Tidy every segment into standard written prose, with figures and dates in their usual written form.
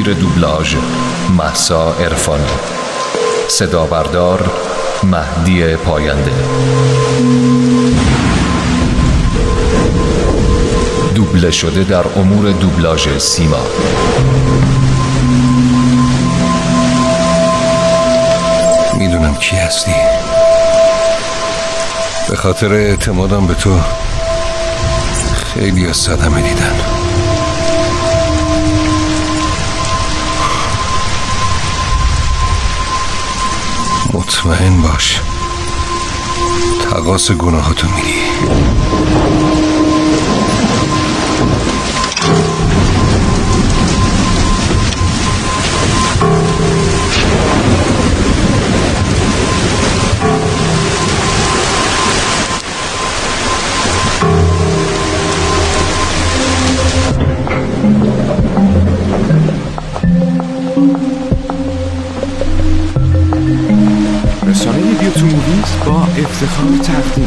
مدیر دوبلاژ مهسا عرفانی، صدا بردار مهدی پاینده، دوبله شده در امور دوبلاژ سیما. میدونم کی هستی. به خاطر اعتمادم به تو خیلی از صدمه دیدن. مطمئن باش تقاص گناهاتو میری. رسانه بیوتو موویز با افتخار تقدیم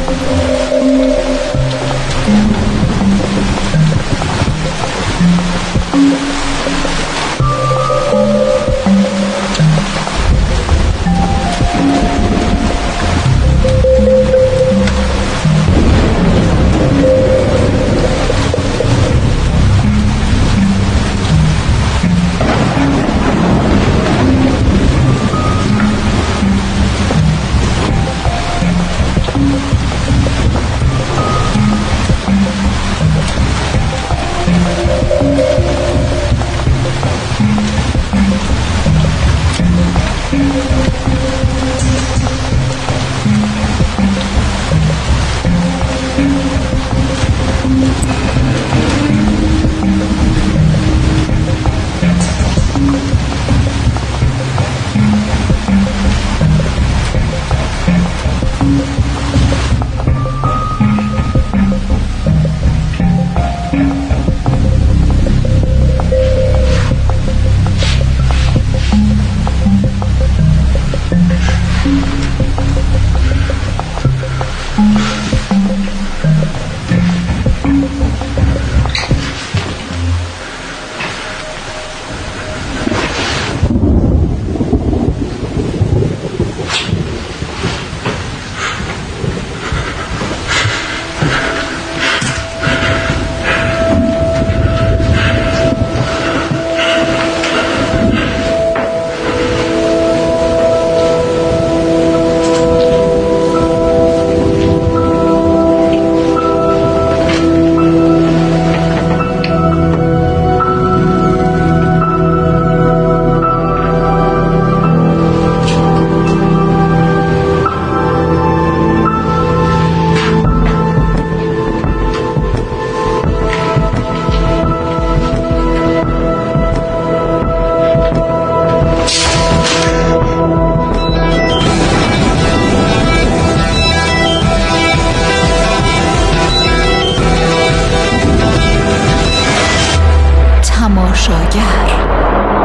تماشاگر.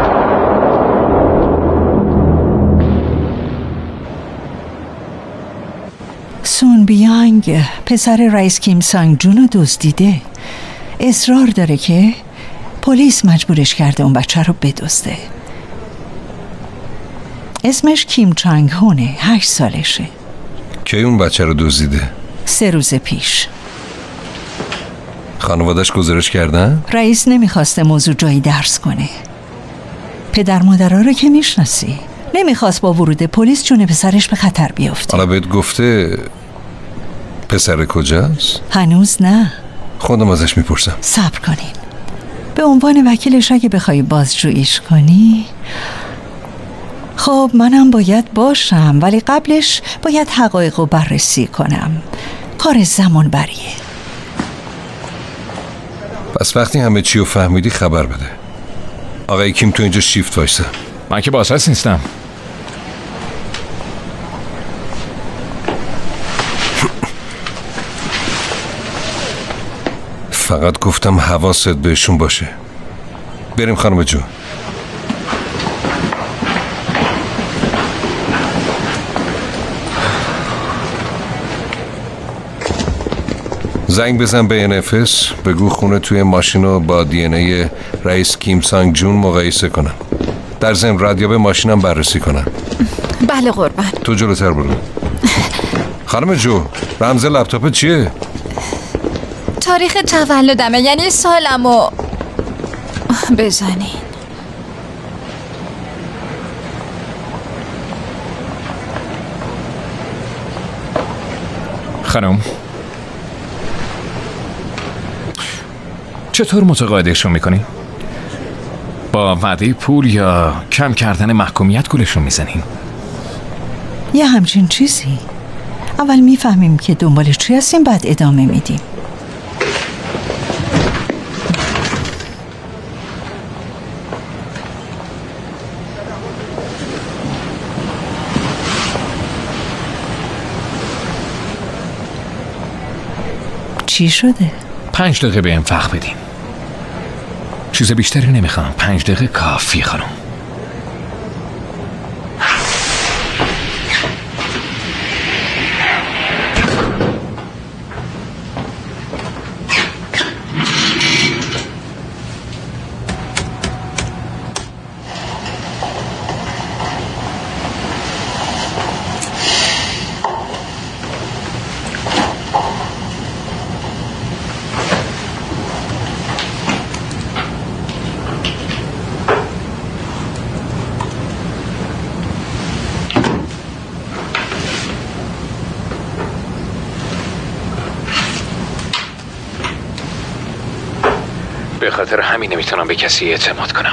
سون بیانگ پسر رئیس کیم سانگ جون رو دزدیده. اصرار داره که پلیس مجبورش کرده اون بچه رو بدزده. اسمش کیم چانگ هونه، 8 سالشه. کی اون بچه رو دزدیده؟ 3 روز پیش. خانوادش گزارش کردن؟ رئیس نمیخواسته موضوع جایی درس کنه. پدر مادرها رو که میشناسی. نمیخواست با ورود پلیس جون پسرش به خطر بیفته. حالا بهت گفته پسر کجاست؟ هنوز نه. خودم ازش میپرسم. صبر کنین. به عنوان وکیلش اگه بخوای بازجوییش کنی، خب منم باید باشم، ولی قبلش باید حقایق رو بررسی کنم. کار زمان بریه. پس وقتی همه چی رو فهمیدی خبر بده. آقای کیم تو اینجا شیفت وایسه. من که بازرس نیستم. فقط گفتم حواست بهشون باشه. بریم خانم جون. زنگ بزن به NFS، بگو خونه توی ماشینو با DNA رئیس کیم سانگ جون مقایسه کنن. در ضمن ردیاب ماشینم بررسی کنن. بله قربان. تو جلوتر برو. خانم جو، رمز لپتاپ چیه؟ تاریخ تولدمه، یعنی سالمو بزنین. خانم، چطور متقاعدشون میکنین؟ با وعده پول یا کم کردن محکومیت گولشون میزنین؟ یه همچین چیزی. اول میفهمیم که دنبالش چی هستیم، بعد ادامه میدیم. چی شده؟ 5 دقیقه به این وقت بدین. چیز بیشتری نمیخوام. 5 دقیقه کافی خانم. به خاطر همین نمیتونم به کسی اعتماد کنم.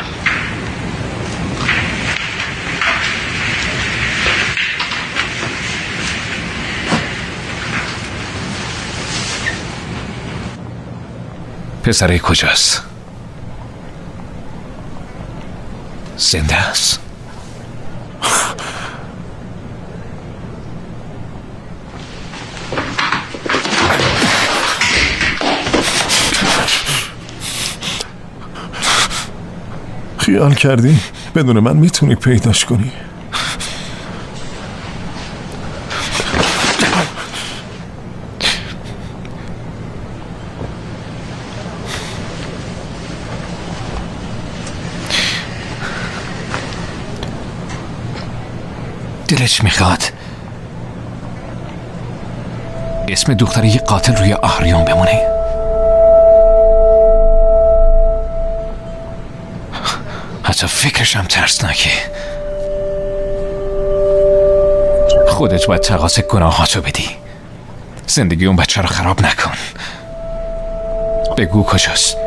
پسره کجاست؟ زنده است؟ خیال کردی بدون من میتونی پیداش کنی؟ دلش میخواد اسم دختر یه قاتل روی آهریان بمونه. حتی فکرشم ترسناکه. خودت باید تقاص گناهاتو بدی. زندگی اون بچه رو خراب نکن. بگو کجاست؟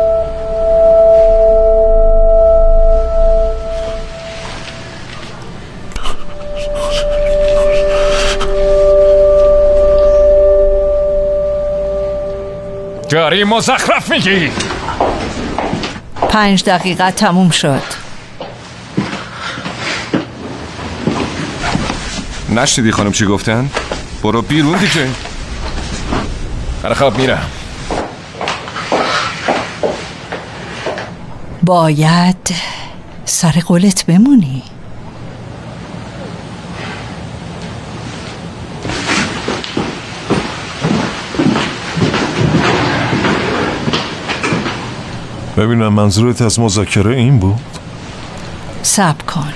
داری مزخرف میگی؟ 5 دقیقه تموم شد. نشنیدی خانم چی گفتن؟ برو بیرون دیگه. برای خواب میرم. باید سر قولت بمونی. ببینم منظورت از مذاکره این بود؟ صبر کن.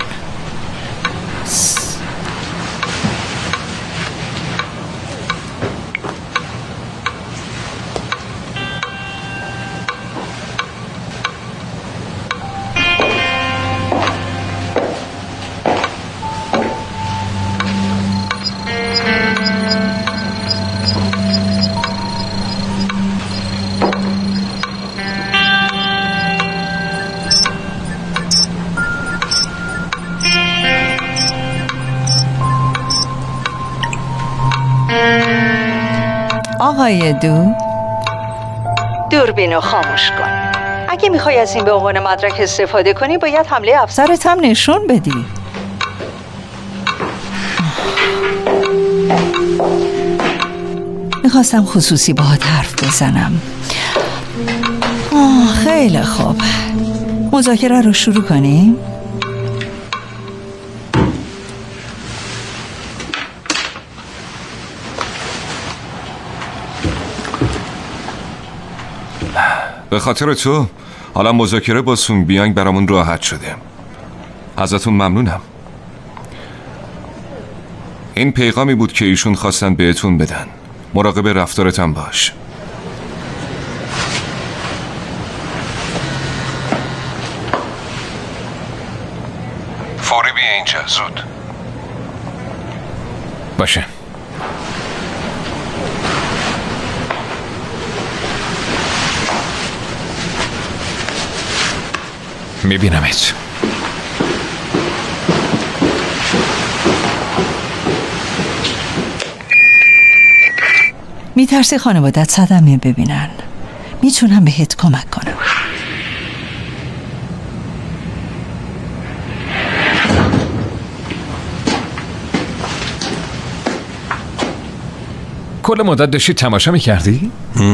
آقای دوربینو خاموش کن. اگه میخوای از این به عنوان مدرک استفاده کنی باید حمله افسرت هم نشون بدی. میخواستم خصوصی باهات حرف بزنم. خیلی خوب، مذاکره رو شروع کنیم. به خاطر تو حالا مذاکره با سونگ بیانگ برامون راحت شده. ازتون ممنونم. این پیغامی بود که ایشون خواستن بهتون بدن. مراقب رفتارتم باش. فوری بیا اینجا، زود. باشه. میبینمت. میترسی خانوادت صدمه ببینن؟ میتونم بهت کمک کنم. کل مدت داشتی تماشا میکردی؟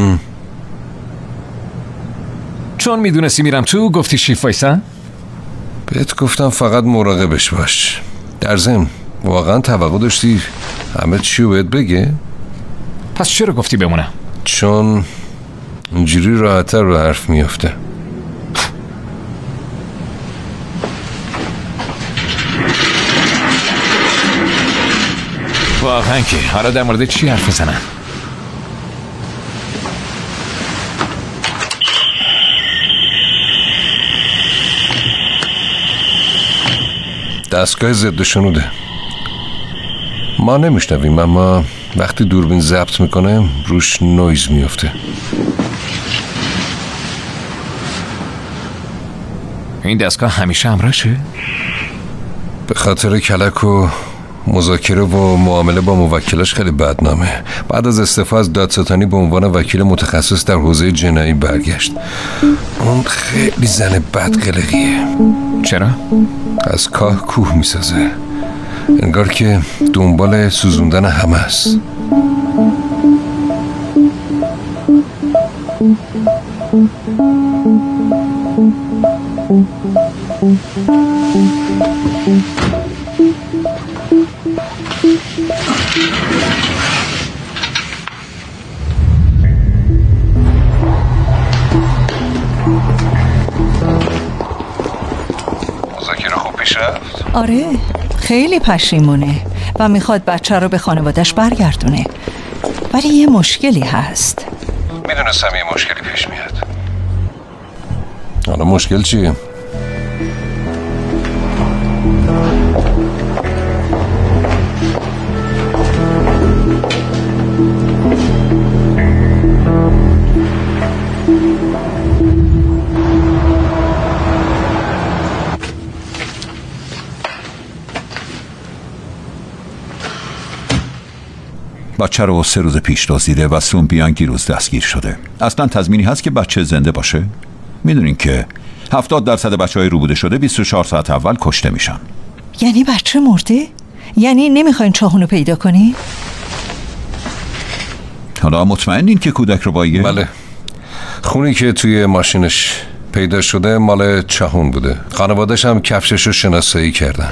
چون میدونستی میرم تو گفتی شیف وایسن؟ بهت گفتم فقط مراقبش باش. در ضمن واقعا توقع داشتی همه چیو بهت بگه؟ پس چرا گفتی بمونم؟ چون اینجوری راحت‌تر رو حرف میافته. واقعا که حالا در مورد چی حرف میزنن؟ دستگاه ضد شنوده. ما نمیشنویم، اما وقتی دوربین ضبط میکنه روش نویز میفته. این دستگاه همیشه همراهشه؟ به خاطر کلک و مذاکره و معامله با موکلش خیلی بدنامه. بعد از استعفا از دادستانی به عنوان وکیل متخصص در حوزه جنایی برگشت. اون خیلی زن بدقلقیه. چرا؟ از کاه کوه میسازه. انگار که دنبال سوزوندن همه است. مذاکره خوب پیش رفت؟ آره، خیلی پشیمونه و میخواد بچه رو به خانوادش برگردونه، ولی یه مشکلی هست. میدونستم یه مشکلی پیش میاد. حالا مشکل چیه؟ بچه رو 3 روز پیش دزدیده و سون بیانگ دیروز دستگیر شده. اصلا تضمینی هست که بچه زنده باشه؟ میدونین که 70% بچه‌های روبوده شده 24 ساعت اول کشته میشن. یعنی بچه مرده؟ یعنی نمیخواین چاهونو پیدا کنی؟ حالا مطمئنین که کودک رو بایه؟ بله. خونی که توی ماشینش پیدا شده مال چاهون بوده. خانوادش هم کفشش رو شناسایی کردن.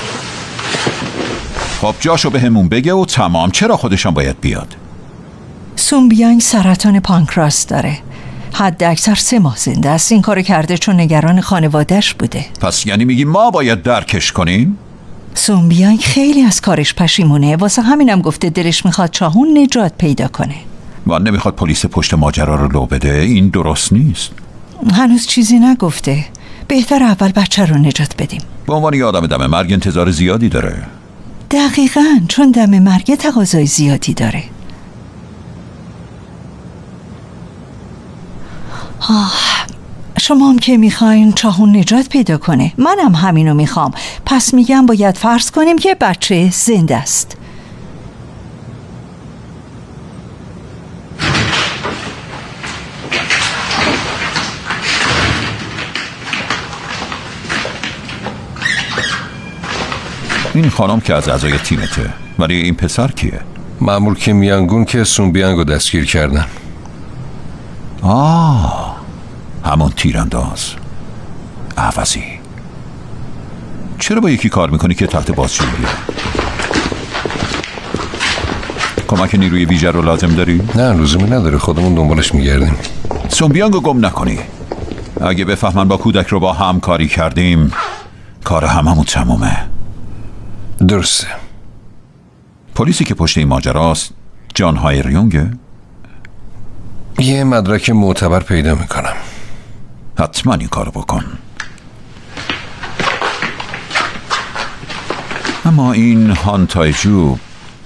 خب جاشو به همون بگه و تمام. چرا خودشم باید بیاد؟ سون بیانگ سرطان پانکراس داره. حد اکثر 3 ماه زنده است. این کارو کرده چون نگران خانوادش بوده. پس یعنی میگی ما باید درکش کنیم؟ سون بیانگ خیلی از کارش پشیمونه، واسه همینم گفته دلش میخواد چاهون نجات پیدا کنه. و نمیخواد پلیس پشت ماجرا رو لو بده. این درست نیست. هنوز چیزی نگفته. بهتر اول بچه رو نجات بدیم. به عنوان یه آدم دم مرگ انتظار زیادی داره. دقیقاً، چون دم مرگ تقاضای زیادی داره. شما هم که میخواین چاهون نجات پیدا کنه، منم همینو میخوام. پس میگم باید فرض کنیم که بچه زنده است. این خانم که از اعضای تیمته، ولی این پسر کیه؟ مأمور کیم یانگون که سون بیانگ رو دستگیر کردن. همون تیرانداز عوضی. چرا با یکی کار میکنی که تحت بازجوییه؟ کمک نیروی ویژه رو لازم داری؟ نه لزومی نداره، خودمون دنبالش میگردیم. سونبیانگو گم نکنی. اگه بفهمن با کودک رو با هم کاری کردیم کار هممون تمومه. درسته. پلیسی که پشت این ماجراست جان هایریونگه؟ یه مدرک معتبر پیدا میکنم. حتما این کارو بکن. اما این هان تایجو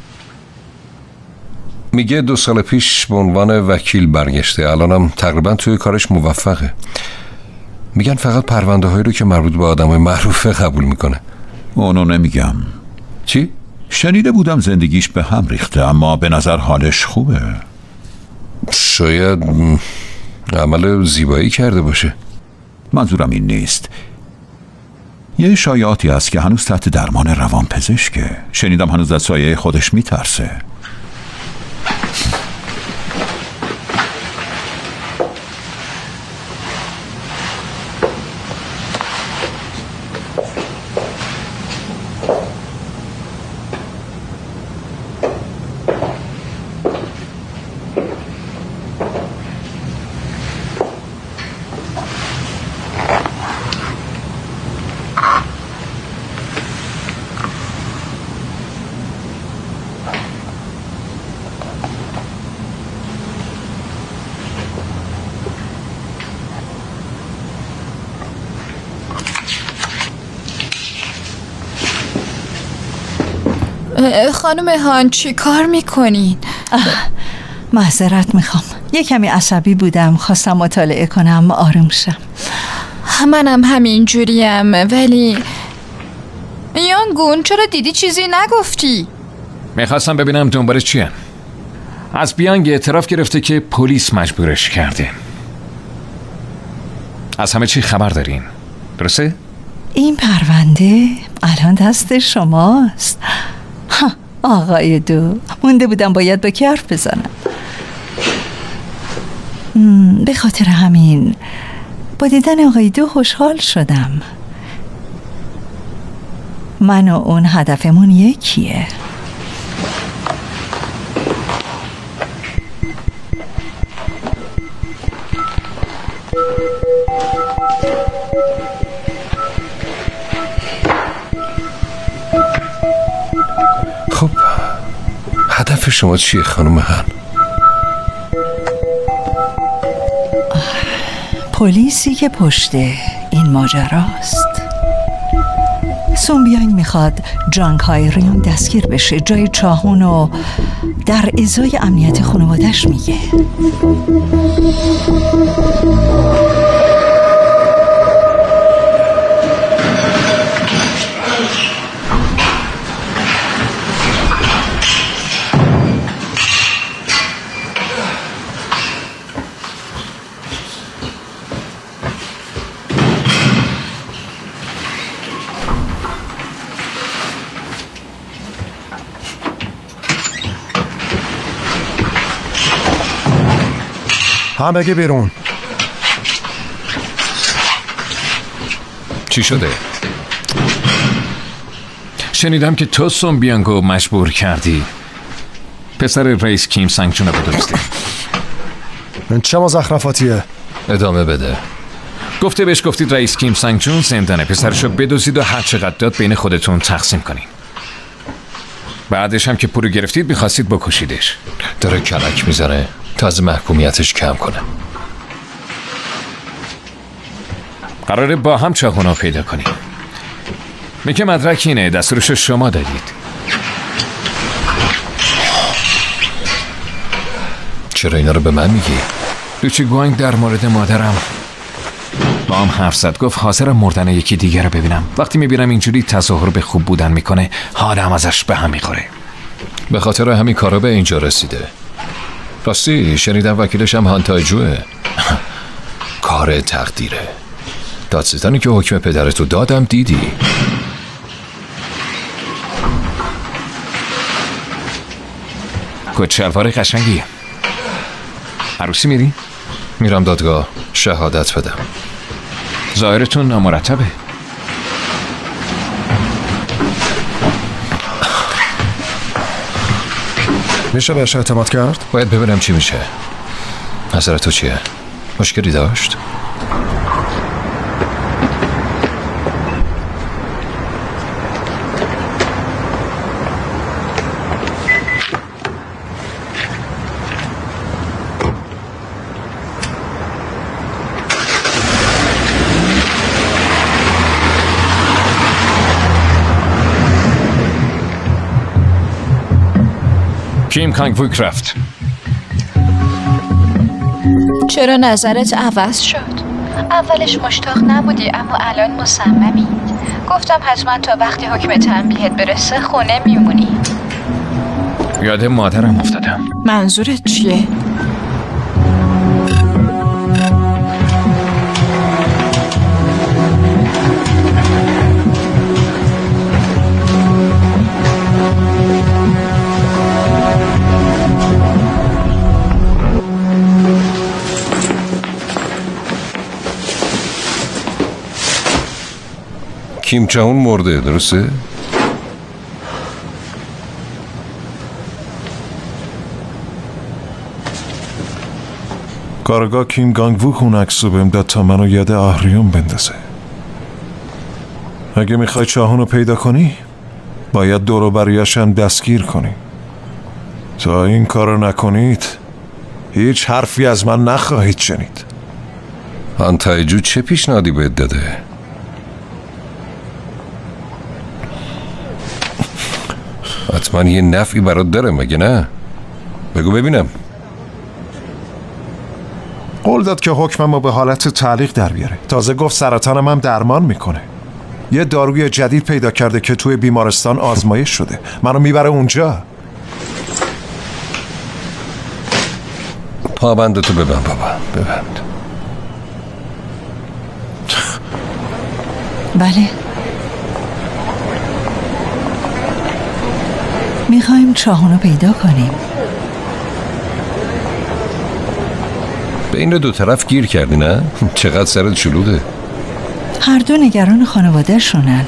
میگه 2 سال پیش به عنوان وکیل برگشته. الانم تقریبا توی کارش موفقه. میگن فقط پرونده هایی رو که مربوط به آدمای معروفه قبول میکنه. اونو نمیگم. چی؟ شنیده بودم زندگیش به هم ریخته، اما به نظر حالش خوبه. شاید عمل زیبایی کرده باشه. منظورم این نیست. یه شایعاتی هست که هنوز تحت درمان روانپزشکه. شنیدم هنوز از سایه خودش میترسه. خانم هان چی کار میکنین؟ معذرت میخوام، یه کمی عصبی بودم، خواستم مطالعه کنم آروم شم. منم همین جوریم. ولی یانگون چرا دیدی چیزی نگفتی؟ میخواستم ببینم دنبال چیه. از بیانگ اعتراف گرفته که پلیس مجبورش کرده. از همه چی خبر دارین، درسته؟ این پرونده الان دست شماست. آقای دو، مونده بودم باید با کی حرف بزنم. به خاطر همین با دیدن آقای دو خوشحال شدم. من و اون هدفمون یکیه. خب هدف شما چیه خانم هان؟ پلیسی که پشت این ماجراست. سونبیانگ میخواد جانگ هایریون دستگیر بشه. جای چاهونو در ازای امنیت خانوادش میگه. همه بیرون. چی شده؟ شنیدم که تو سونبیانگو مجبور کردی پسر رئیس کیم سانگ جون رو بدزدی. چه مزخرفاتیه؟ ادامه بده. گفته بهش گفتید رئیس کیم سانگ جون زندانه، پسرشو بدزدید و هر چقدر داد بین خودتون تقسیم کنین. بعدش هم که پولو گرفتید میخواستید بکشیدش. داره کلک میزنه تا از محکومیتش کم کنه. قراره با هم چاهونا پیدا کنیم. میگه مدرک اینه، دستورشو شما دادید. چرا اینا رو به من میگی؟ لوچی گوانگ در مورد مادرم با هم حرف زد. گفت حاضرم مردن یکی دیگر رو ببینم. وقتی میبینم اینجوری تظاهر به خوب بودن میکنه حالم ازش به هم میخوره. به خاطر همین کارا به اینجا رسیده. راستی شنیدم وکیلش هم هان تایجوه. کار تقدیره. دادستانی که حکم پدرتو دادم دیدی. کت شلوار قشنگی. عروسی میری؟ میرم دادگاه شهادت بدم. ظاهرتون نامرتبه. میشه بهش اعتماد کرد؟ باید ببینم چی میشه. نظر تو چیه؟ مشکلی داشت؟ کیم کانگ ووک رفت. چرا نظرت عوض شد؟ اولش مشتاق نبودی اما الان مصممی. گفتم حتما تا وقتی حکم تنبیهت برسه خونه میمونی. یاد مادرم افتادم. منظورت چیه؟ کیم چاون مرده، درسته؟ کارگاه کیم گانگ ووک اون عکسو بهم داد تا منو یاد آهریون بندازه. اگه میخوای چاهون رو پیدا کنی باید دور و بریاش هم دستگیر کنی. تا این کارو نکنید هیچ حرفی از من نخواهید شنید. آنتایجو چه پیشنهادی بهت داده؟ حتما یه نفعی برات داره مگه نه؟ بگو ببینم. قول داد که حکممو به حالت تعلیق در بیاره. تازه گفت سرطانم هم درمان میکنه. یه داروی جدید پیدا کرده که توی بیمارستان آزمایش شده. منو میبره اونجا. پابندتو ببند بابا، ببند. بله. میخوایم چاهونو پیدا کنیم. به این دو طرف گیر کردی نه؟ چقدر سرت شلوغه. هر دو نگران خانواده شونن.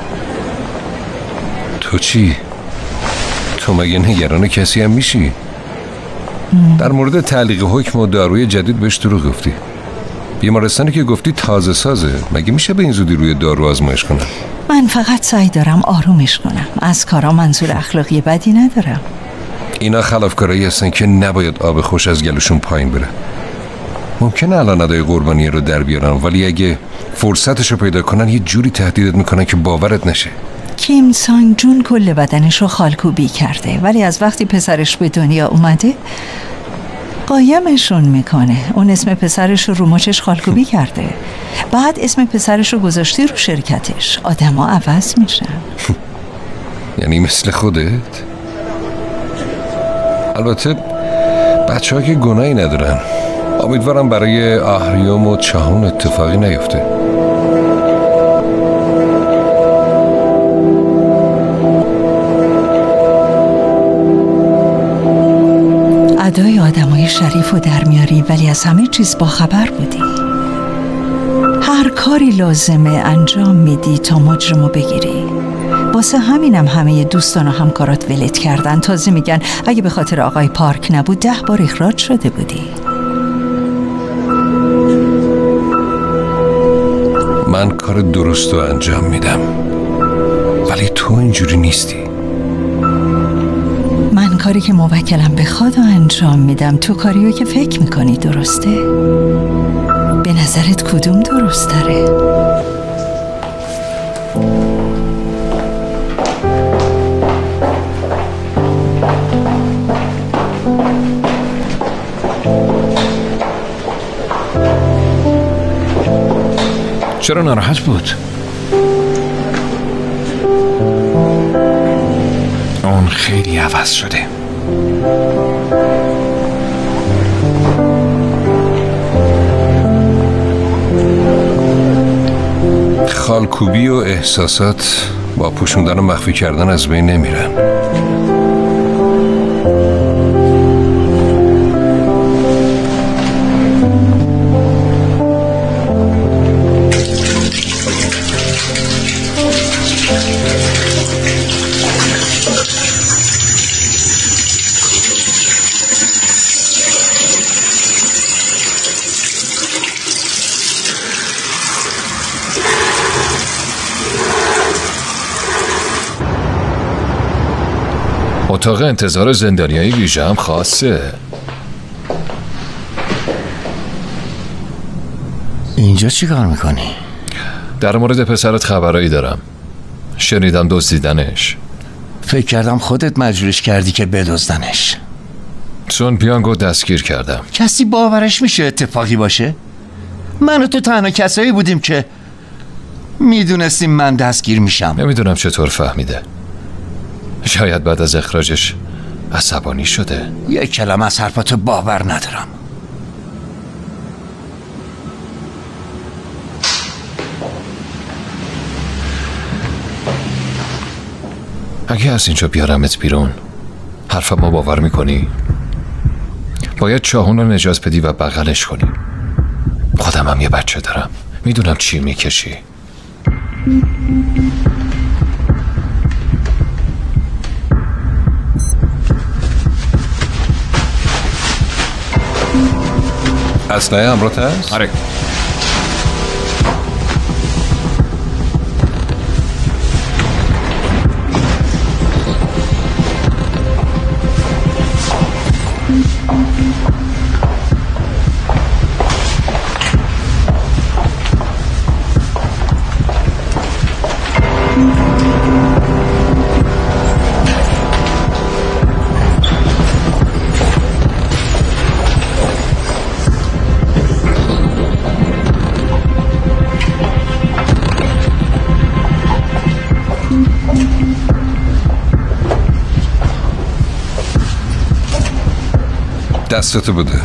تو چی؟ تو مگه نگران کسی هم میشی؟ در مورد تعلیق حکم و داروی جدید بهش دروغ گفتی. بیمارستانی که گفتی تازه سازه. مگه میشه به این زودی روی دارو آزمایش کنن؟ من فقط سعی دارم آرومش کنم. از کارا منظور اخلاقی بدی ندارم. اینا خلافکارایی هستن که نباید آب خوش از گلوشون پایین بره. ممکنه الان ادای قربانی رو در بیارن، ولی اگه فرصتش رو پیدا کنن یه جوری تهدیدت میکنن که باورت نشه. کیم سانگ جون کل بدنش رو خالکوبی کرده، ولی از وقتی پسرش به دنیا اومده قایمشون میکنه. اون اسم پسرش رو مچش خالکوبی کرده، بعد اسم پسرش رو گذاشتی رو شرکتش. آدما عوض میشن. یعنی مثل خودت؟ البته بچه ها که گناهی ندارن. امیدوارم برای آهریوم و چاهون اتفاقی نیفته. ادای آدمای شریف رو در میاری، ولی از همه چیز با خبر بودی. هر کاری لازمه انجام میدی تا مجرمو بگیری. واسه همینم همه دوستان و همکارات ولت کردن. تازه میگن اگه به خاطر آقای پارک نبود 10 بار اخراج شده بودی. من کار درست رو انجام میدم، ولی تو اینجوری نیستی. من کاری که موکلم بخواد و انجام میدم. تو کاریو که فکر میکنی درسته؟ به نظرت کدوم درست داره؟ چرا ناراحت بود؟ اون خیلی عوض شده. خالکوبی و احساسات با پوشوندن و مخفی کردن از بین نمیرن. اتاق انتظار زندانیای ویژه هم خاصه. اینجا چی کار میکنی؟ در مورد پسرت خبرایی دارم. شنیدم دزدیدنش. فکر کردم خودت مجبورش کردی که بدزدنش. سون پیانگو دستگیر کردم. کسی باورش میشه اتفاقی باشه؟ من و تو تنها کسایی بودیم که میدونستیم من دستگیر میشم. نمیدونم چطور فهمیده. شاید بعد از اخراجش عصبانی شده. یک کلمه از حرفاتو باور ندارم. اگه از اینجا بیارمت بیرون حرفم ما باور میکنی؟ باید چاهون رو نجات بدی و بغلش کنی. خودم هم یه بچه دارم، میدونم چی میکشی. اسلحه امرات هست؟ آره. دستتو بده.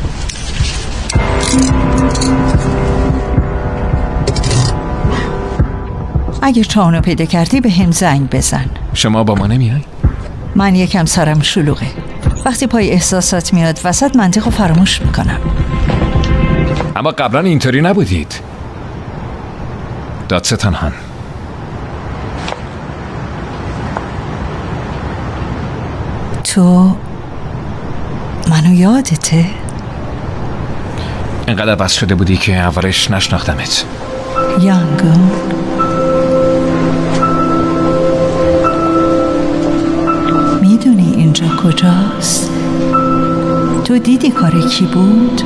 اگه چاونو پیدا کردی به هم زنگ بزن. شما با ما نمیای؟ من یکم سرم شلوغه. وقتی پای احساسات میاد وسط منطقو فراموش میکنم. اما قبلا اینطوری نبودید. دادستان هان، تو منو یادته؟ اینقدر بس شده بودی که اولش نشناختمت. یانگون میدونی اینجا کجاست؟ تو دیدی کار کی بود؟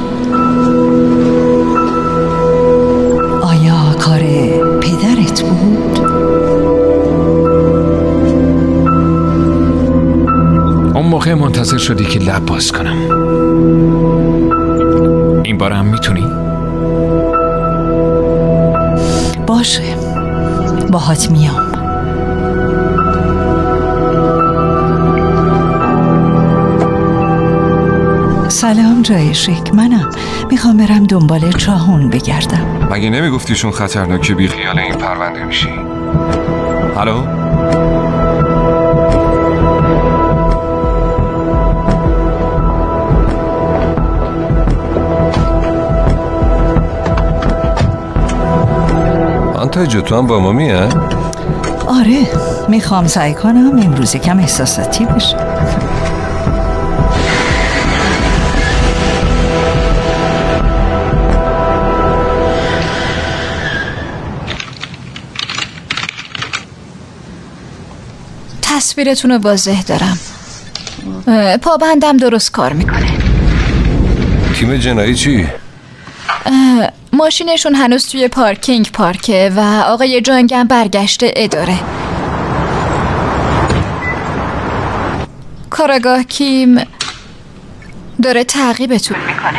آیا کار پدرت بود؟ اون موقع منتظر شدی که لب باز کنم. این بار هم میتونی؟ باشه، باهات میام. سلام جای شیک، منم. میخوام برم دنبال چاهون بگردم. مگه نمیگفتیشون خطرناکه بی خیال این پرونده میشی؟ الو؟ آنتاجو تو هم با ما میه؟ آره، میخوام سعی کنم امروز کم احساساتی بشه. تصویرتون رو واضح دارم. پابندم درست کار میکنه. تیم جنایی چی؟ ماشینشون هنوز توی پارکینگ پارکه و آقای جانگم برگشته اداره. کاراگاه کیم داره تعقیبتون میکنه.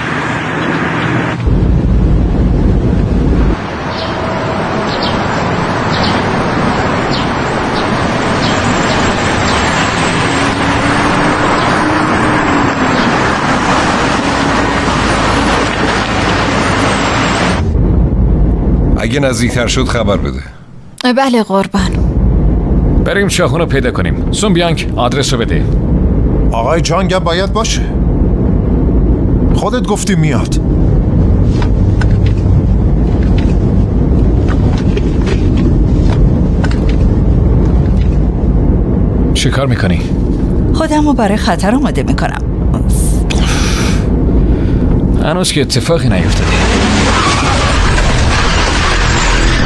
اگه نزدیکتر شد خبر بده. بله قربان. بریم چاهون رو پیدا کنیم. سون بیانک آدرس رو بده. آقای جانگم باید باشه. خودت گفتی میاد. چی کار میکنی؟ خودم رو برای خطر آماده میکنم. هنوز که اتفاقی نیفتاده.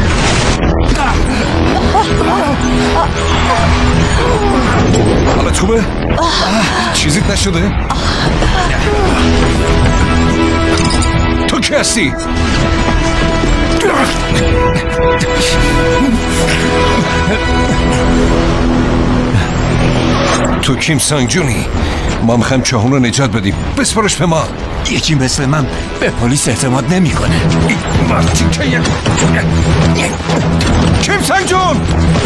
حالا خوبه؟ باورت نشده؟ تو کی هستی؟ تو کیم سانگ جونی؟ ما میخوایم چاهون رو نجات بدیم. بسپارش به ما. یکی مثل من به پلیس اعتماد نمیکنه. مرتی که کیم سانگ جون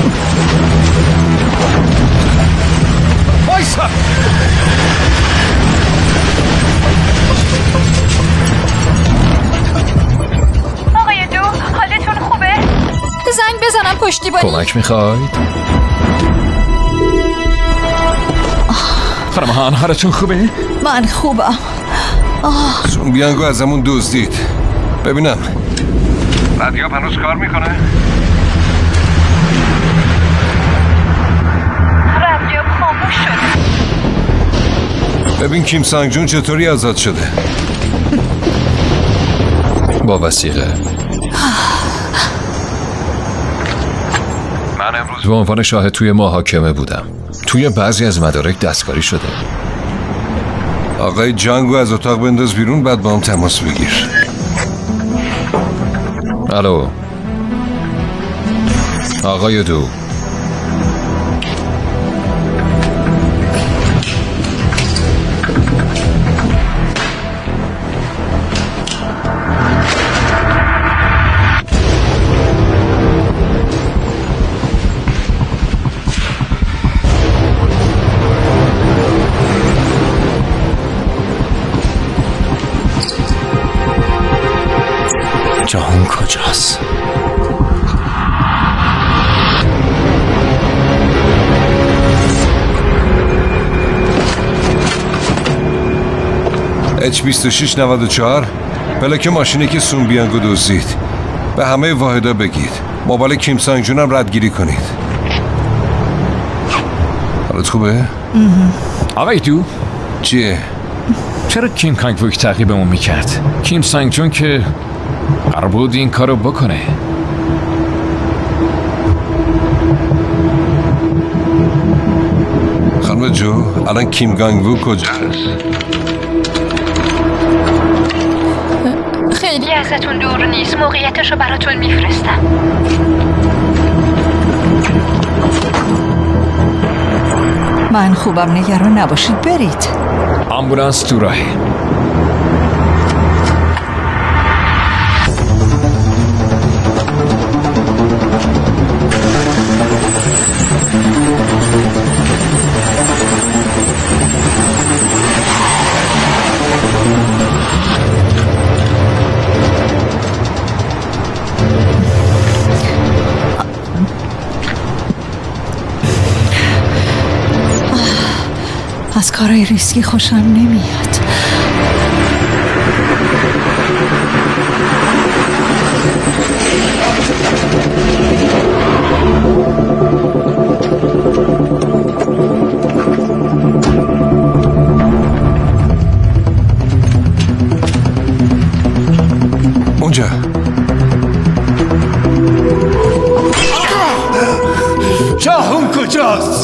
وایسا. آقای دو حالتون خوبه؟ زنگ بزنم پشتیبانی. کمک میخواید؟ خانم هان حالتون خوبه؟ من خوبم. سونبیانگو ازمون دزدید. ببینم رادیو هنوز کار میکنه؟ رادیو خاموش شده. ببین کیم سانگ جون چطوری آزاد شده. با وثیقه. من امروز به عنوان شاهد توی محاکمه بودم. توی بعضی از مدارک دستکاری شده. آقای جانگو از اتاق بنداز بیرون، بعد با هم تماس بگیر. الو آقای دو. جان کجاست؟ H2694 پلاک ماشینی که سونبیانگو دزدید. به همه واحدا بگید موبایل کیم سانگ جونم ردگیری کنید. حالت خوبه؟ آقای دو چیه؟ چرا کیم کانگ ووک تعقیبمون میکرد؟ کیم سانگ جون که قرار بود این کارو بکنه. خانم جو الان کیم کانگ ووک کجاست؟ خیلی ازتون دور نیست. موقعیتشو براتون میفرستم. من خوبم، نگران نباشید، برید. آمبولانس تو راهه. از کارهای ریسکی خوشم نمیاد. اونجا جاهون کجاست؟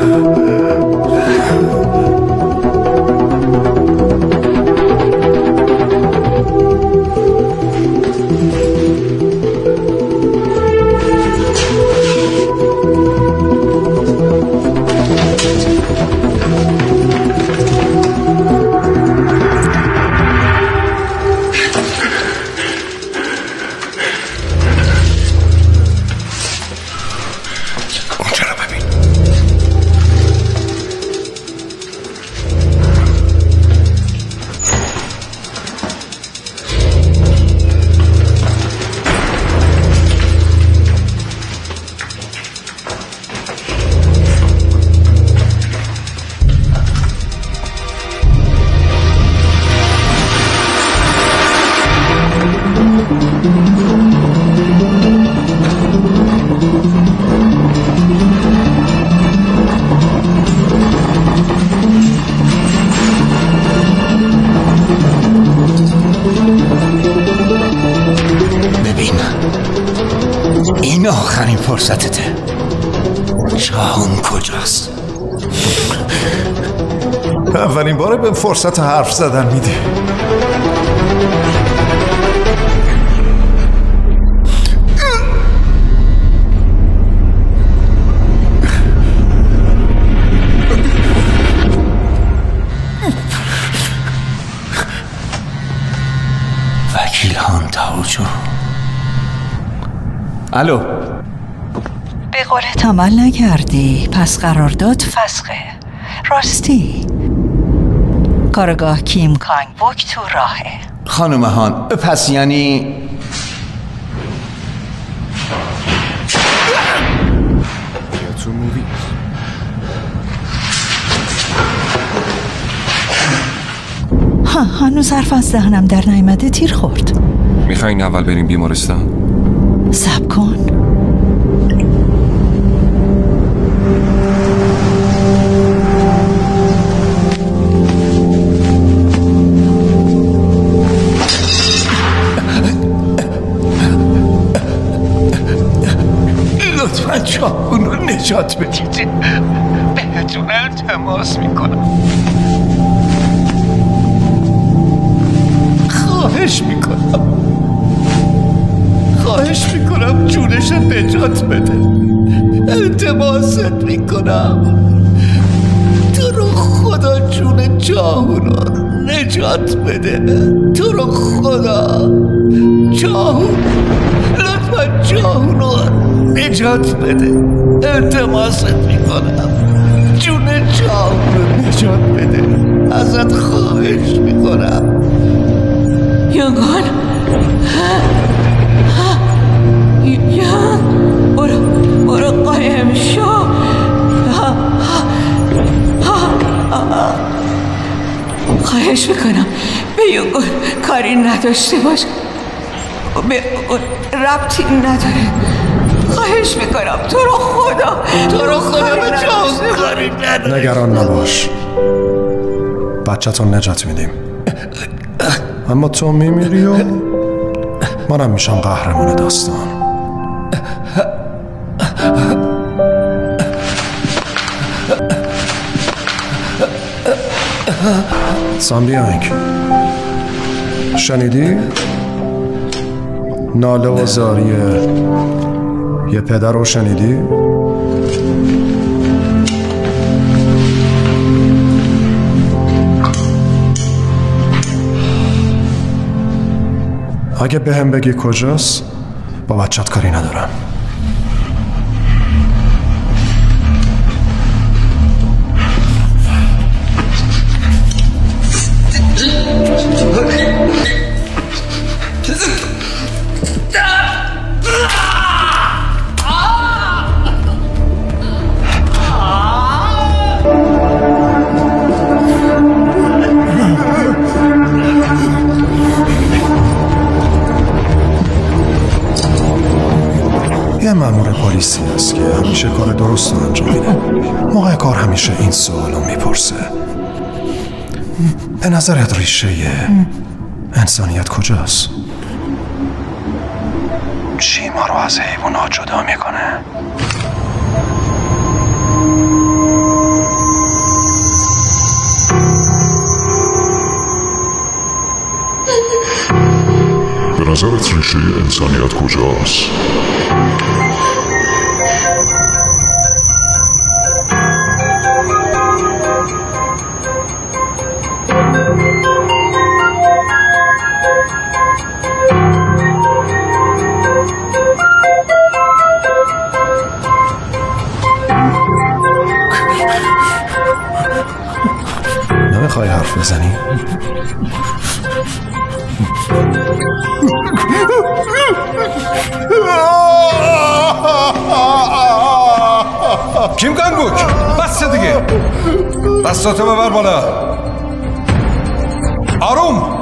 این آخرین فرصتته. جاهون کجاست؟ اولین باره به فرصت حرف زدن میدی. وکیل هانتاوجو. الو. به قولت عمل نکردی، پس قرارداد فسخه. راستی کارگاه کیم کانگ بوک تو راهه. خانم هان، پس یعنی هنوز حرف از دهنم در نیامده تیر خورد. میخواین اول بریم بیمارستان؟ صبر کن. لطفاً چاهون رو نجات بدید. بهتون التماس میکنم. خواهش میکنم جونش نجات بده. التماست میکنم تو رو خدا جون جاهون رو نجات بده. تو رو خدا جاهون، لطفا جاهون رو نجات بده. التماست میکنم جون جاهون رو نجات بده. ازت خواهش میکنم. یانگان برو قایم شو. خواهش میکنم به یانگان کاری نداشته باش. به ربطی نداره. خواهش میکنم تو رو خدا به جان کاری نداره. نگران نباش، بچه‌تون نجات میدیم. اما تو میمیری و منم میشم قهرمان داستان. سامبیانگ، شنیدی؟ ناله و زاری یه پدر رو شنیدی؟ اگه به هم بگی کجاست با بچت کاری ندارم. یه مأمور پلیسی هست که همیشه کار درست رو انجام میده. موقع کار همیشه این سوالو میپرسه: به نظرت ریشه انسانیت کجاست؟ چی ما رو از حیوانات جدا میکنه؟ به نظرت ریشه انسانیت کجاست؟ نمیخوای حرف بزنی؟ کیم کانگ بوک، بس دیگه. دستاتو ببر بالا. آروم.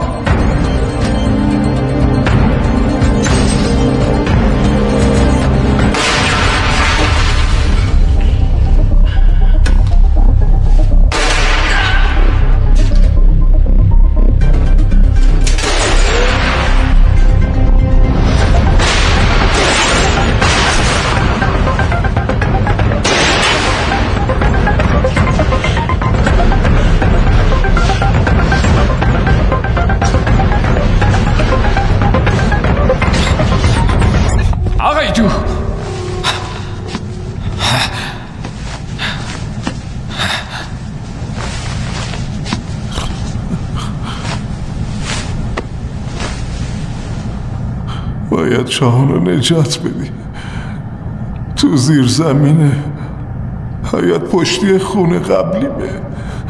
باید شاهان رو نجات بدی. تو زیر زمینه، حیات پشتی خونه قبلیمه.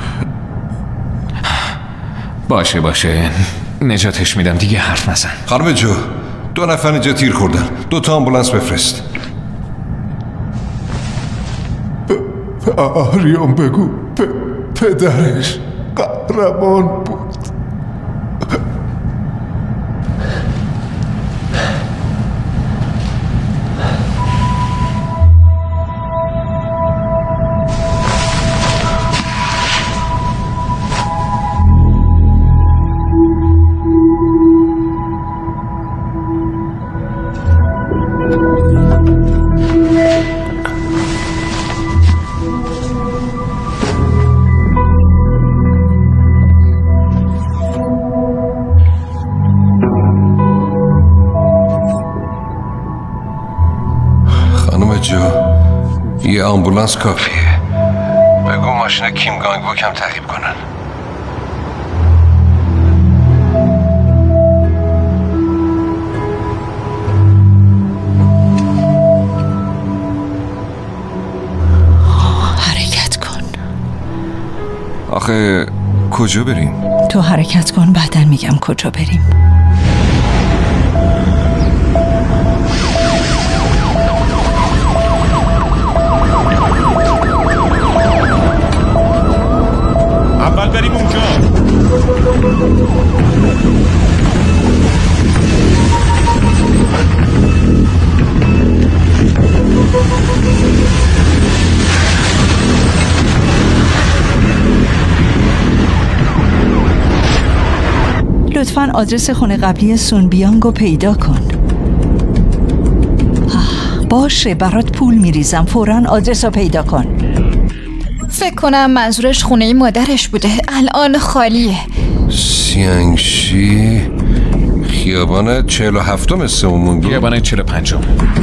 باشه نجاتش میدم، دیگه حرف نزن. خانم جو، 2 نفر اینجا تیر خوردن، 2 تا آمبولانس بفرست. آریان بگو پدرش قهرمان بود. یه آمبولانس کافیه. بگو ماشین کیم گانگ وک هم تعقیب کنن. حرکت کن. آخه کجا بریم؟ تو حرکت کن، بعدن میگم کجا بریم. اول بریم اونجا. لطفاً آدرس خونه قبلی سون بیانگو پیدا کن. باشه، برات پول میریزم، فوراً آدرس رو پیدا کن. فکر کنم منظورش خونه مادرش بوده. الان خالیه. سیانگشی خیابان 47 سومون بود. خیابان 45.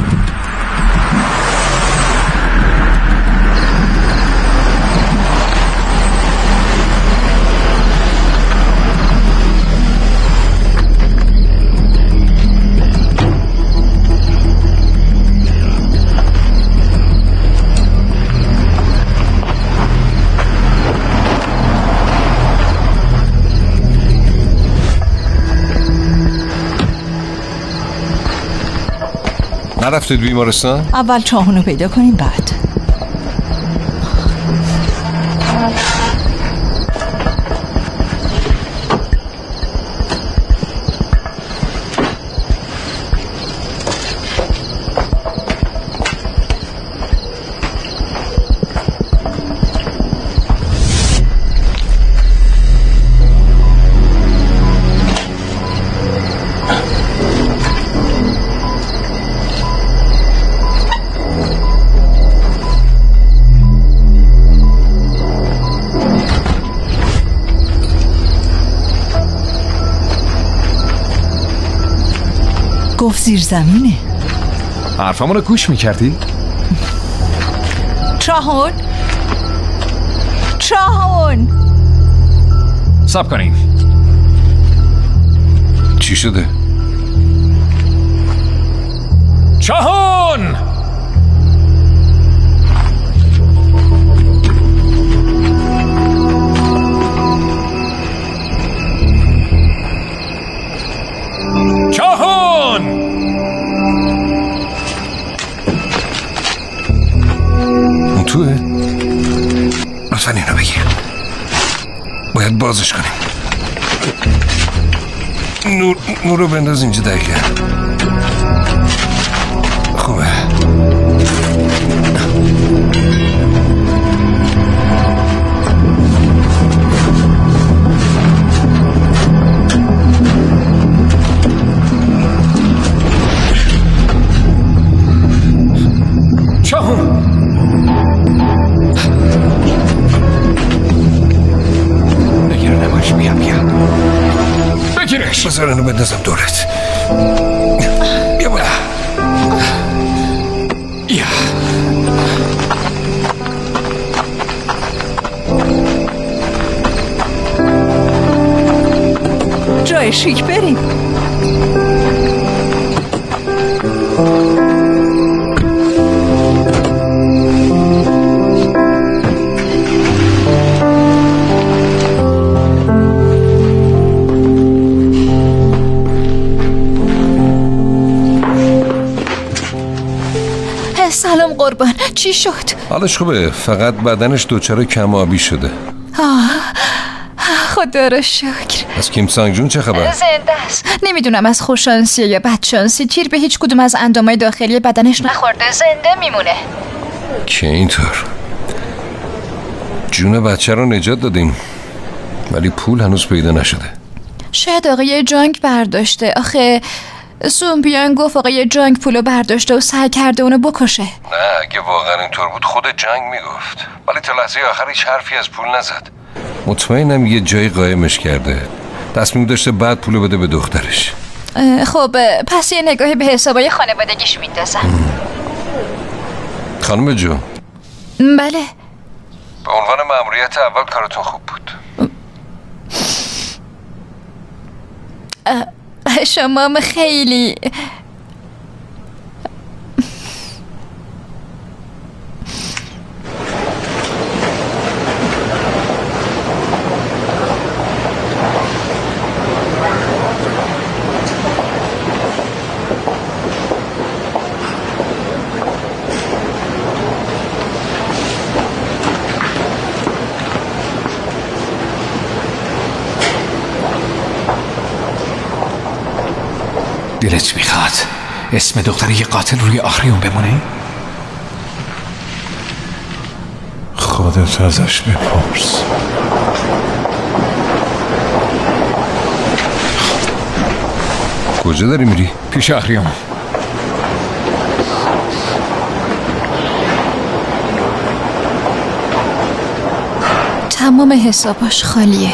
نرفتید بیمارستان؟ اول چاهونو پیدا کنیم بعد. گفت زیر زمینه. حرفمون رو گوش میکردی؟ چاهون صبر کنین. چی شده؟ چاهون! اون توه؟ لطفا اینو بگیر. باید بازش کنیم. نور رو بنداز اینجا دقیقه. خوبه. بذار اینو بندازم دورت. بیا بالا. جای شیک بریم. چی شد؟ حالش خوبه، فقط بدنش دوچاره کم آبی شده. خدا رو شکر. از کیم سانگ جون چه خبر؟ زنده است. نمیدونم از خوششانسی یا بدشانسی تیر به هیچ کدوم از اندامای داخلی بدنش نخورده، زنده میمونه. که اینطور جون بچه رو نجات دادیم ولی پول هنوز پیدا نشده. شاید آقای جانگ برداشته. آخه سونپیان گفت آقای جانگ پولو برداشته و سعی کرده اونو بکشه. نه اگه واقعا اینطور بود خود جنگ میگفت، ولی تا لحظه آخر هیچ حرفی از پول نزد. مطمئنم یه جایی قایمش کرده، تصمیم داشته بعد پولو بده به دخترش. خب پس یه نگاهی به حسابای خانوادگیش میندازم. خانم جو. بله. به عنوان مأموریت اول کارتون خوب بود. شما خیلی دلت میخواد اسم دختر یه قاتل روی آخریون بمونه؟ خودت ازش بپرس. کجا داری میری؟ پیش آخریون. تمام حساباش خالیه.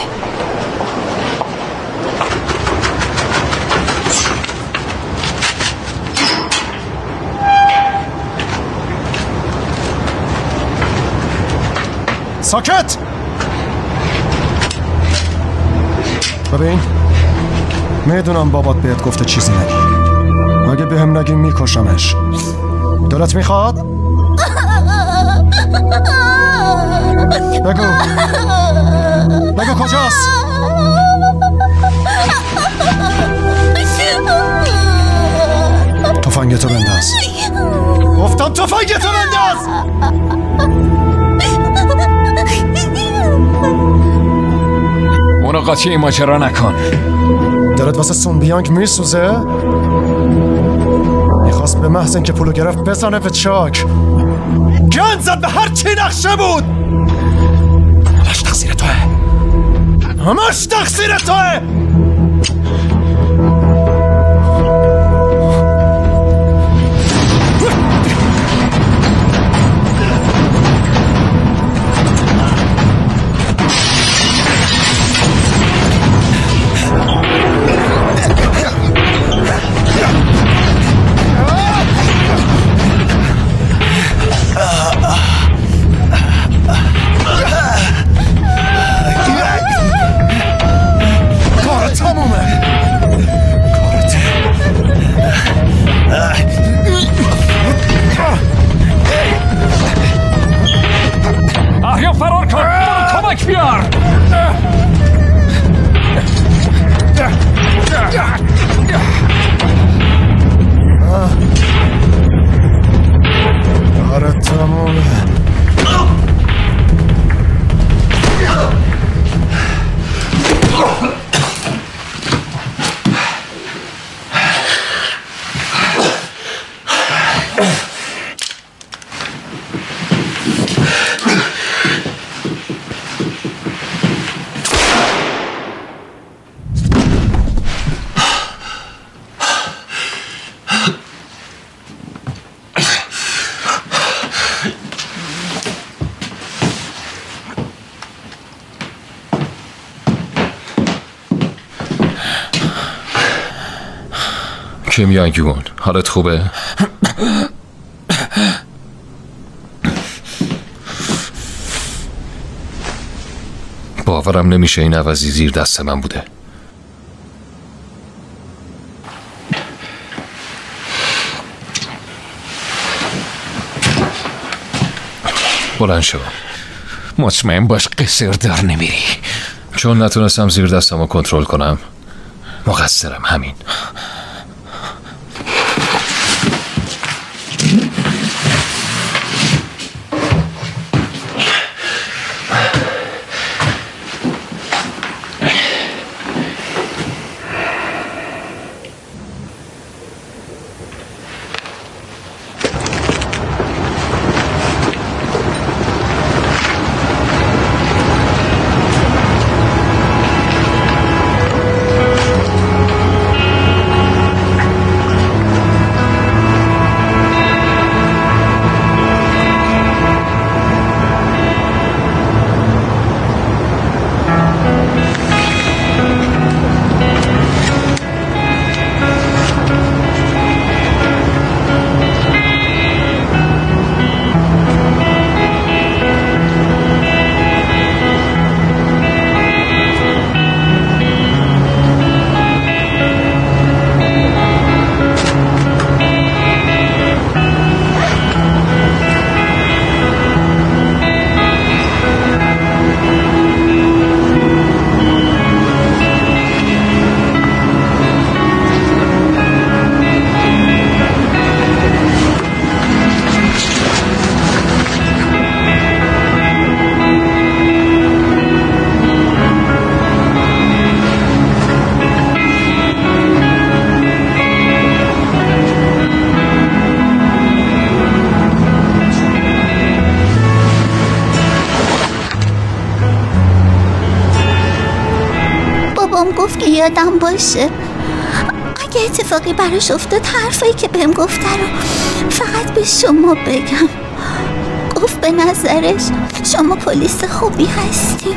ساکت! ببین میدونم بابات بهت گفته چیزی نگی. اگه بهم نگی میکشمش. دلت میخواد؟ بگو کجاست؟ تفنگتو بنداز. گفتم تفنگتو بنداز! اونو قاطی این ماجرا نکن. دلت واسه سونبیانگ میسوزه؟ میخواست به محض اینکه پولو گرفت بزنه به چاک. گند زد به هر چی نقشه بود. همش تقصیر توه. همش تقصیر توه. کیم یانگیون حالت خوبه؟ باورم نمیشه این عوضی زیر دست من بوده. بلند شو. مطمئن باش قصر دار نمیری. چون نتونستم زیر دستمو کنترل کنم مقصرم، همین. یادم باشه اگه اتفاقی براش افتاد حرفایی که بهم گفته رو فقط به شما بگم. گفت به نظرش شما پلیس خوبی هستیم.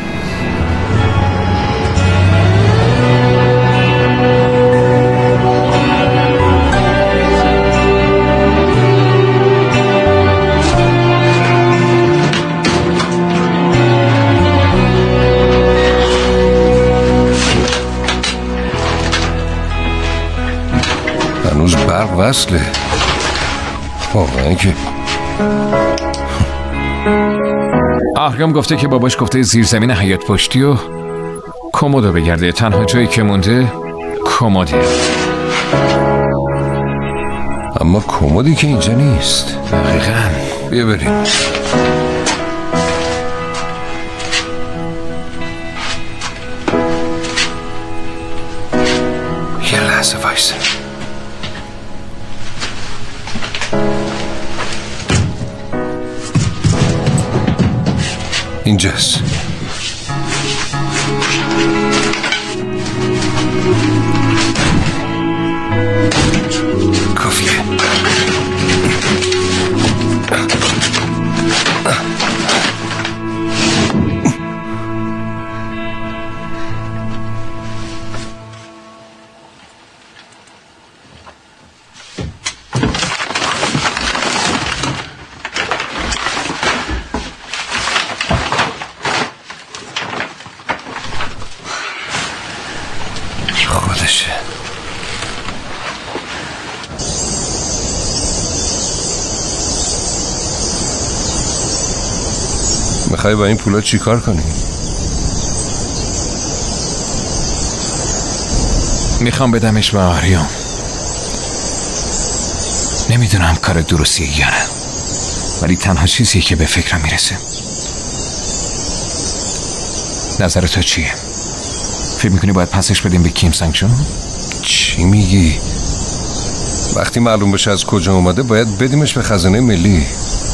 هنوز برق وصله واقعا که. آهرام گفته که باباش گفته زیرزمین حیاط پشتی و کمدو بگرده. تنها جایی که مونده کمده. اما کمدی که اینجا نیست. دقیقاً. بیا بریم. یه لحظه وایسه. اینجاست. کافیه. خودشه. میخوای با این پولا چی کار کنی؟ میخوام بدمش به آریام. نمیدونم کار درستیه یا نه، ولی تنها چیزی که به فکرم میرسه. نظر تو چیه؟ فکر میکنی باید پسش بدیم به کیم سانگ چون؟ چی میگی؟ وقتی معلوم بشه از کجا اومده باید بدیمش به خزانه ملی.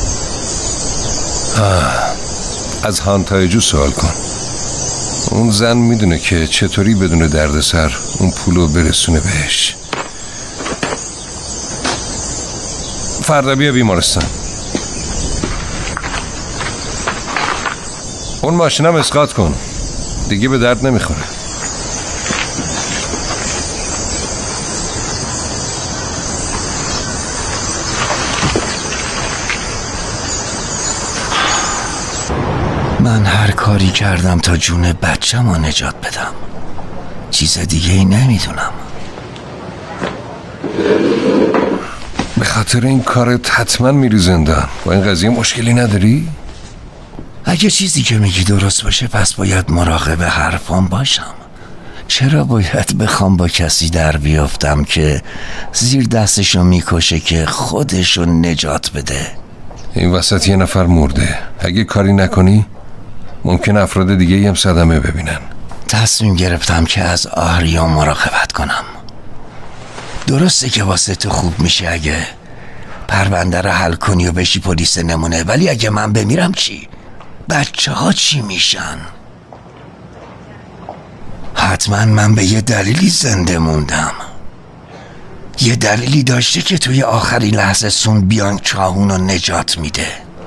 از هان تایجو سوال کن. اون زن میدونه که چطوری بدون دردسر اون پولو برسونه بهش. فردا بیا بیمارستان. اون ماشینم اسقاط کن، دیگه به درد نمیخوره. من هر کاری کردم تا جون بچم رو نجات بدم. چیز دیگه ای نمیدونم. به خاطر این کارت حتما میری زندان. با این قضیه مشکلی نداری؟ اگه چیزی که میگی درست باشه پس باید مراقب حرفام باشم. چرا باید بخوام با کسی در بیافتم که زیر دستشو میکشه که خودشو نجات بده؟ این وسط یه نفر مرده. اگه کاری نکنی ممکن افراد دیگه هم صدمه ببینن. تصمیم گرفتم که از آریام مراقبت کنم. درسته که واسه تو خوب میشه اگه پرونده رو حل کنی و بشی پلیس نمونه، ولی اگه من بمیرم چی؟ بچه ها چی میشن؟ حتما من به یه دلیلی زنده موندم. یه دلیلی داشته که توی آخری لحظه سون بیانگ چاهون رو نجات میده.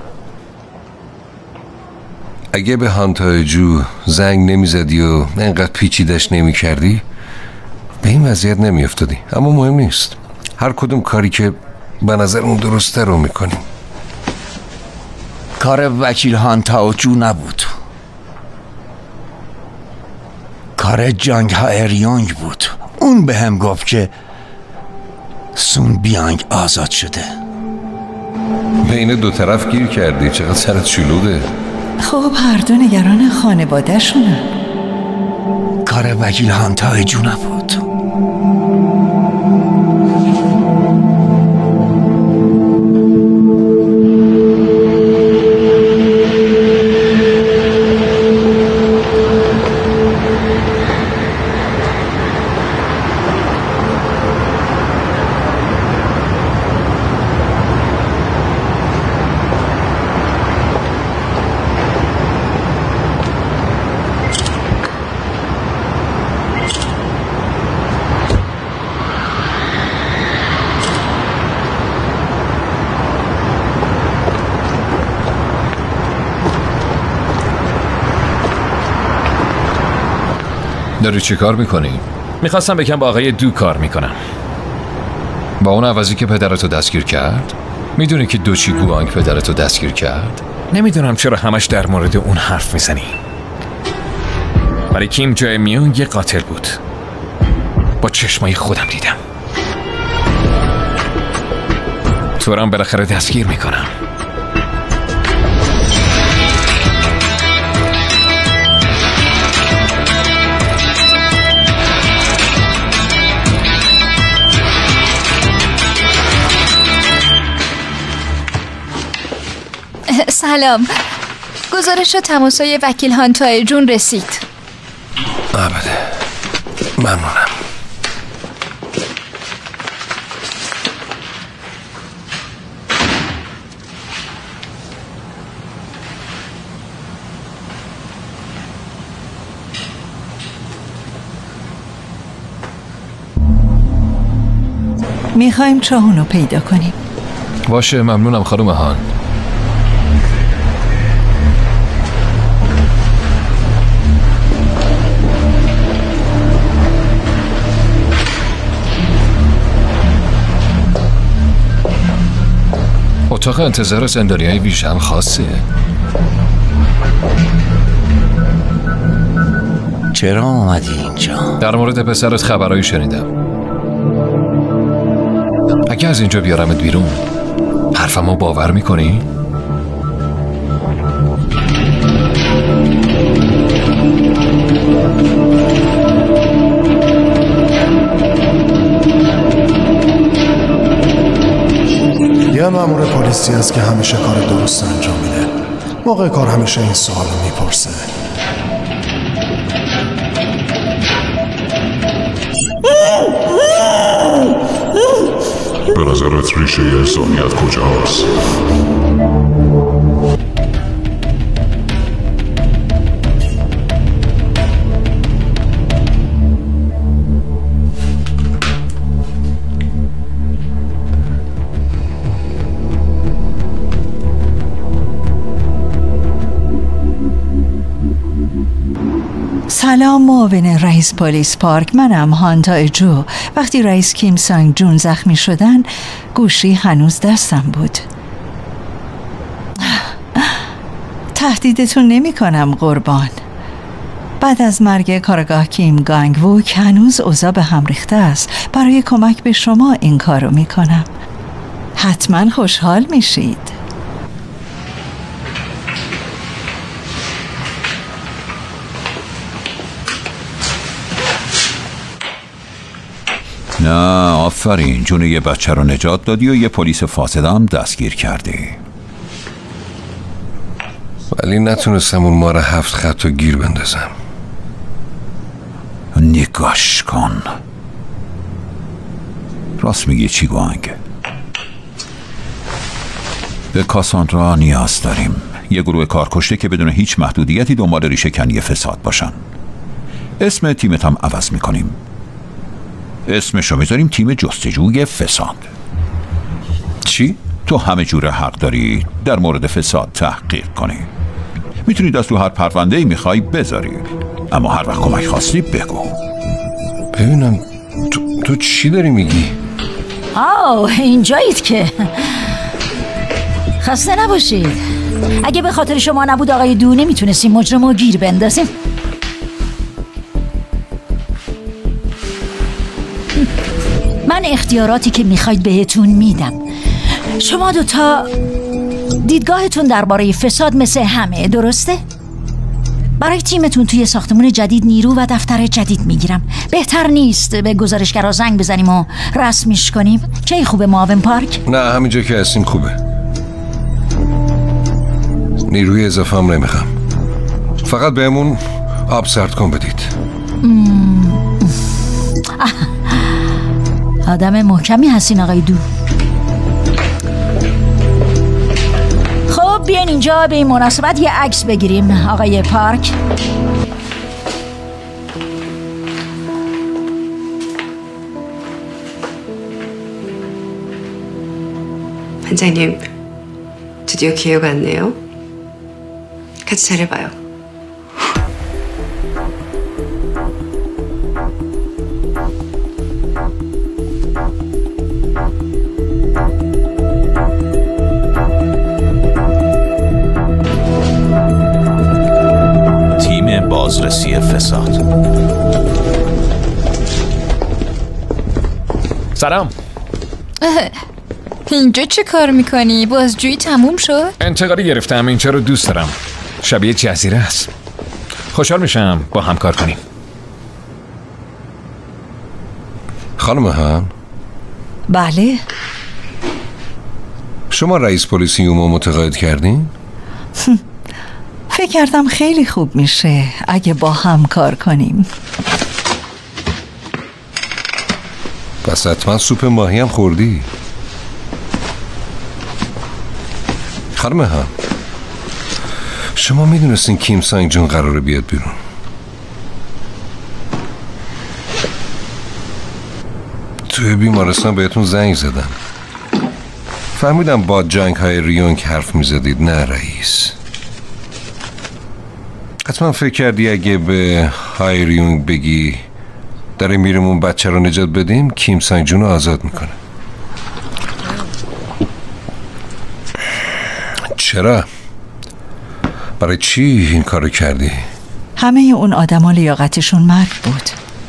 اگه به هان تایجو زنگ نمیزدی و اینقدر پیچیدش نمیکردی به این وضعیت نمیافتادی. اما مهم نیست. هر کدوم کاری که به نظر اون درسته رو میکنیم. کار وکیل هان تایجو نبود، کار جانگ هائریونگ بود. اون به هم گفت که سون بیانگ آزاد شده. بین دو طرف گیر کردی. چقدر سرت شلوده. خب هر دو نگران خانواده شونن. کار وکیل هان تایجو نبود. داری چی کار میکنی؟ میخواستم بگم با آقای دو کار میکنم. با اون عوضی که پدرتو دستگیر کرد؟ میدونی که دوچی گوانگ پدرتو دستگیر کرد؟ نمیدونم چرا همش در مورد اون حرف میزنی، ولی کیم جای میون یه قاتل بود. با چشمای خودم دیدم. تو رام بالاخره دستگیر میکنم. سلام. گزارش و تماسای وکیل هانتای جون رسید. بله، ممنونم. میخوایم چاهونو پیدا کنیم. باشه، ممنونم خانم هان. اتاق انتظار زندانیای ویژه هم خاصه. چرا اومدی اینجا؟ در مورد پسرت خبرایی شنیدم. اگه از اینجا بیارمت بیرون حرفمو باور میکنی؟ یه مأمور پلیسی هست که همیشه کار درست انجام میده. موقع کار همیشه این سوالو میپرسه. به نظرت ریشه انسانیت کجاست؟ سلام معاون رئیس پلیس پارک، منم هانتا جو. وقتی رئیس کیم سانگ جون زخمی شدن گوشی هنوز دستم بود. تهدیدتون نمی کنم قربان. بعد از مرگ کارگاه کیم گانگ ووک هنوز اوضاع به هم ریخته است. برای کمک به شما این کارو می کنم. حتما خوشحال میشید. نه آفرین، جون یه بچه رو نجات دادی و یه پلیس فاسد هم دستگیر کردی. ولی نتونستم اون مار 7 خط رو گیر بندازم. نگاش کن. راست میگی چی گوانگ؟ به کاساندرا نیاز داریم. یه گروه کارکشته که بدون هیچ محدودیتی دنبال ریشه کنی فساد باشن. اسم تیمت هم عوض میکنیم. اسمشو میذاریم تیم جستجوی فساد. چی؟ تو همه جور حق داری در مورد فساد تحقیق کنی. میتونی دست تو هر پرونده‌ای میخوای بذاری، اما هر وقت کمک خواستی بگو. ببینم تو چی داری میگی؟ اینجایید که. خسته نباشید. اگه به خاطر شما نبود آقای دو نمیتونستیم مجرم رو گیر بندازیم. من اختیاراتی که میخواید بهتون میدم. شما دوتا دیدگاهتون درباره فساد مثل همه، درسته؟ برای تیمتون توی ساختمون جدید نیرو و دفتر جدید میگیرم. بهتر نیست به گزارشگرها زنگ بزنیم و رسمیش کنیم؟ کی خوبه معاون پارک؟ نه همینجا که هستیم خوبه. نیروی اضافه هم نمیخوام. فقط بهمون آب سرد کن بدید. آدم محکمی هستین آقای دو. خب بیاین اینجا به این مناسبت یه عکس بگیریم آقای پارک. 반장님, 드디어 기회가 왔네요. 같이 잘해봐요. بازرسی فساد. سلام. اینجا چه کار میکنی؟ بازجویی تموم شد؟ انتقالی گرفتم، اینجا رو دوست دارم. شبیه جزیره است. خوشحال میشم با هم کار کنیم. خانم هان، بله. شما رئیس پلیس یومو متقاعد کردین؟ فکر کردم خیلی خوب میشه اگه با هم کار کنیم. پس حتما سوپ ماهی هم خوردی. خانم هان، شما میدونستین کیم سانگ جون قراره بیاد بیرون؟ توی بیمارستان بهتون زنگ زدم. فهمیدم با جنگ های ریونگ حرف میزدید، نه رئیس. حتما فکر کردی اگه به های ریونگ بگی داره میرمون بچه رو نجات بدیم، کیم سانگ جون رو آزاد میکنه. چرا؟ برای چی این کارو کردی؟ همه اون آدما لیاقتشون مرگ بود.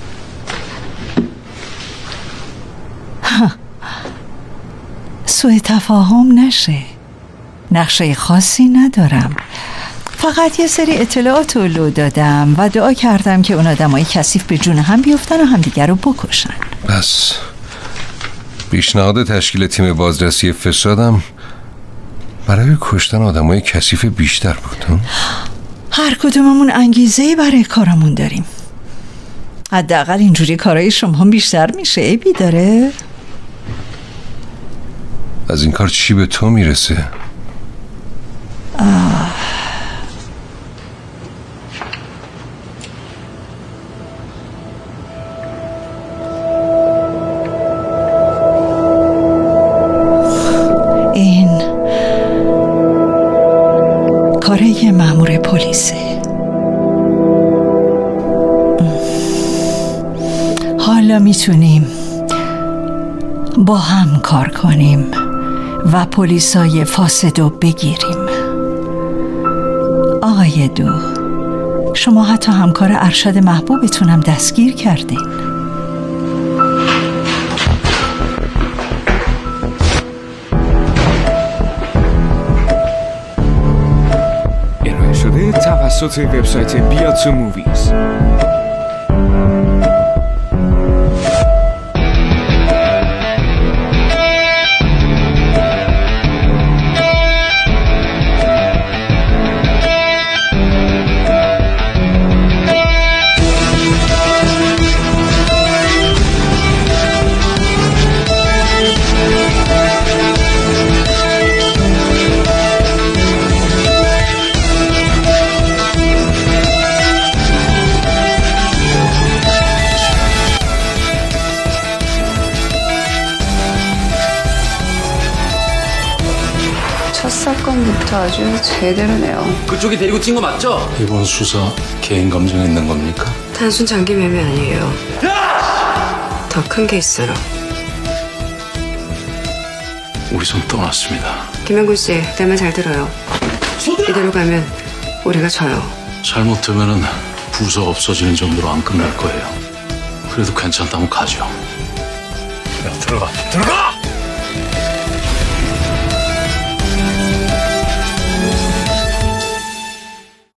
سوء تفاهم نشه. نقشه خاصی ندارم. فقط یه سری اطلاعات رو لو دادم و دعا کردم که اون آدمای کثیف به جون هم بیفتن و همدیگر رو بکشن. بس پیشنهاد تشکیل تیم بازرسی فسادم برای کشتن آدمای کثیف بیشتر بود. هر کدوممون انگیزه‌ای برای کارمون داریم. حداقل اینجوری کارهای شما هم بیشتر میشه. عیبی داره؟ از این کار چی به تو میرسه؟ این کار یه مأمور پلیسه. حالا میتونیم با هم کار کنیم و پلیسای فاسدو بگیریم. آقای دو، شما حتی همکار ارشد محبوبتونم دستگیر کردین. ارائه شده توسط وبسایت بیاتسو موویز. 첫 사건부터 아주 제대로네요. 그쪽이 데리고 찐 거 맞죠? 이번 수사 개인 감정이 있는 겁니까? 단순 장기 매매 아니에요. 더 큰 게 있어요. 우리 손 떠났습니다. 김영군 씨, 내 말 잘 들어요. 이대로 가면 우리가 져요. 잘못되면은 부서 없어지는 정도로 안 끝날 거예요. 그래도 괜찮다면 가죠. 야, 들어가.